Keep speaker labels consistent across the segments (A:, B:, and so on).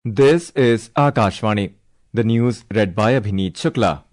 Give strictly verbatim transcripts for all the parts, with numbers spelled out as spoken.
A: This is Akashvani. The news read by Abhineet Shukla.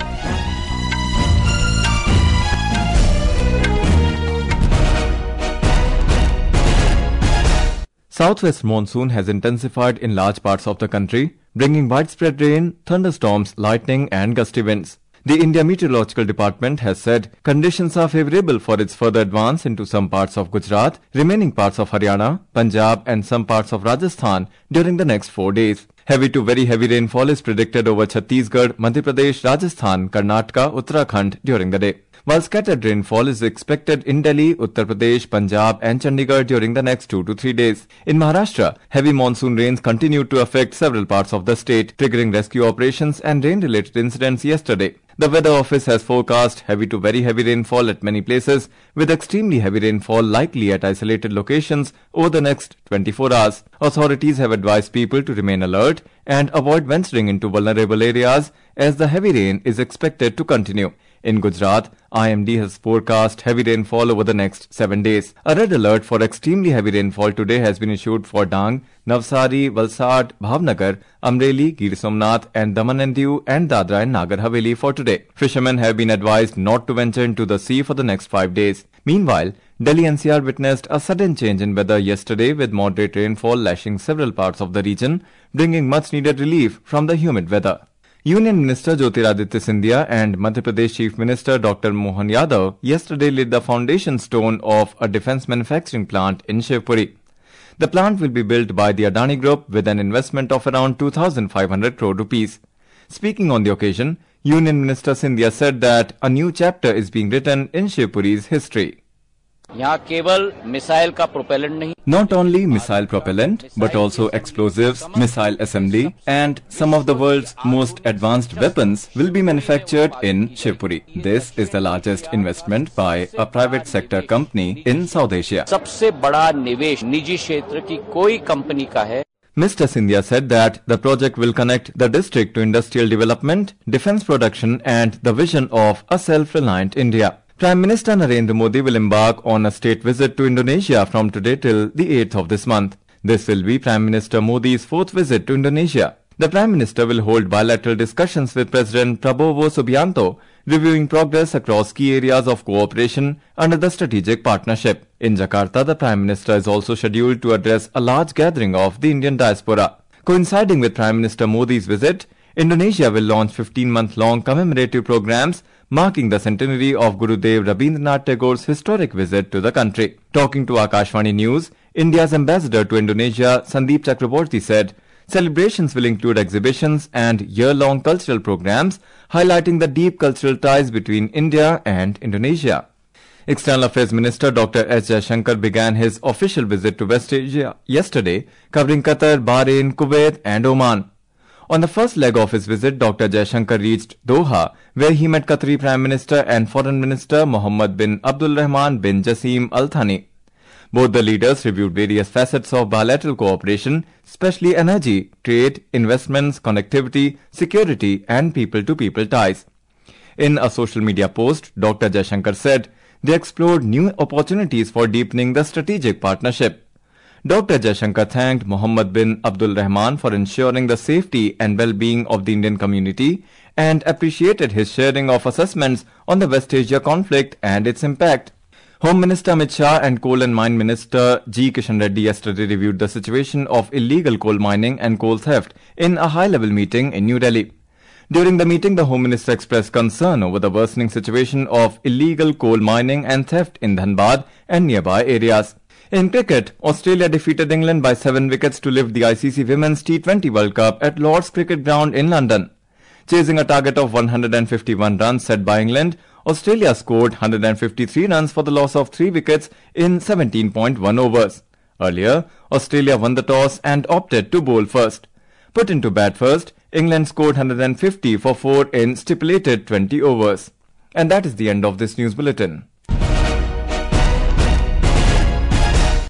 A: Southwest monsoon has intensified in large parts of the country, bringing widespread rain, thunderstorms, lightning and gusty winds. The India Meteorological Department has said conditions are favourable for its further advance into some parts of Gujarat, remaining parts of Haryana, Punjab and some parts of Rajasthan during the next four days. Heavy to very heavy rainfall is predicted over Chhattisgarh, Madhya Pradesh, Rajasthan, Karnataka, Uttarakhand during the day, while scattered rainfall is expected in Delhi, Uttar Pradesh, Punjab and Chandigarh during the next two to three days. In Maharashtra, heavy monsoon rains continued to affect several parts of the state, triggering rescue operations and rain-related incidents yesterday. The Weather Office has forecast heavy to very heavy rainfall at many places, with extremely heavy rainfall likely at isolated locations over the next twenty-four hours. Authorities have advised people to remain alert and avoid venturing into vulnerable areas as the heavy rain is expected to continue. In Gujarat, I M D has forecast heavy rainfall over the next seven days. A red alert for extremely heavy rainfall today has been issued for Dang, Navsari, Valsad, Bhavnagar, Amreli, Gir Somnath and Daman and Diu and Dadra and Nagar Haveli for today. Fishermen have been advised not to venture into the sea for the next five days. Meanwhile, Delhi N C R witnessed a sudden change in weather yesterday with moderate rainfall lashing several parts of the region, bringing much needed relief from the humid weather. Union Minister Jyotiraditya Scindia and Madhya Pradesh Chief Minister Doctor Mohan Yadav yesterday laid the foundation stone of a defence manufacturing plant in Shivpuri. The plant will be built by the Adani Group with an investment of around two thousand five hundred crore rupees. Speaking on the occasion, Union Minister Scindia said that a new chapter is being written in Shivpuri's history.
B: यहाँ केवल missile का propellant नहीं,
A: Not only missile propellant, but also explosives, missile assembly and some of the world's most advanced weapons will be manufactured in Shivpuri. This is the largest investment by a private sector company in South Asia.
B: सबसे बड़ा निवेश निजी क्षेत्र की कोई company का है.
A: Mister Scindia said that the project will connect the district to industrial development, defence production and the vision of a self-reliant India. Prime Minister Narendra Modi will embark on a state visit to Indonesia from today till the eighth of this month. This will be Prime Minister Modi's fourth visit to Indonesia. The Prime Minister will hold bilateral discussions with President Prabowo Subianto, reviewing progress across key areas of cooperation under the strategic partnership. In Jakarta, the Prime Minister is also scheduled to address a large gathering of the Indian diaspora. Coinciding with Prime Minister Modi's visit, Indonesia will launch fifteen-month-long commemorative programs marking the centenary of Gurudev Rabindranath Tagore's historic visit to the country. Talking to Akashvani News, India's ambassador to Indonesia, Sandeep Chakraborty, said celebrations will include exhibitions and year-long cultural programs highlighting the deep cultural ties between India and Indonesia. External Affairs Minister Doctor S Jaishankar began his official visit to West Asia yesterday, covering Qatar, Bahrain, Kuwait and Oman. On the first leg of his visit, Doctor Jaishankar reached Doha, where he met Qatari Prime Minister and Foreign Minister Mohammed bin Abdul Rahman bin Jassim Al Thani. Both the leaders reviewed various facets of bilateral cooperation, especially energy, trade, investments, connectivity, security and people-to-people ties. In a social media post, Doctor Jaishankar said they explored new opportunities for deepening the strategic partnership. Doctor Jaishankar thanked Mohammed bin Abdul Rahman for ensuring the safety and well-being of the Indian community and appreciated his sharing of assessments on the West Asia conflict and its impact. Home Minister Amit Shah and Coal and Mine Minister G. Kishan Reddy yesterday reviewed the situation of illegal coal mining and coal theft in a high-level meeting in New Delhi. During the meeting, the Home Minister expressed concern over the worsening situation of illegal coal mining and theft in Dhanbad and nearby areas. In cricket, Australia defeated England by seven wickets to lift the I C C Women's T twenty World Cup at Lord's Cricket Ground in London. Chasing a target of one hundred fifty-one runs set by England, Australia scored one hundred fifty-three runs for the loss of three wickets in seventeen point one overs. Earlier, Australia won the toss and opted to bowl first. Put into bat first, England scored one hundred fifty for four in stipulated twenty overs. And that is the end of this news bulletin.